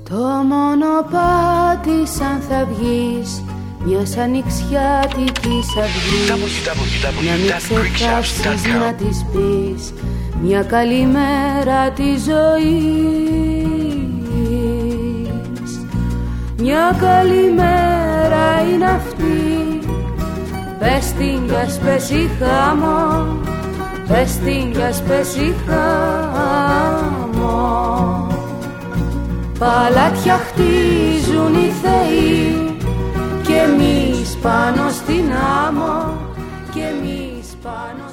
Το μονοπάτι σαν θα βγεις μιας ανοιξιάτικης αυγής, να μην ξεχάσεις να της πεις μια καλημέρα της ζωής. Μια καλημέρα είναι αυτή, πες την κι ας πέσει χάμω, πες την κι ας πέσει χάμω. Παλάτια χτίζουν οι θεοί κι εμείς πάνω στην άμμο, κι εμείς πάνω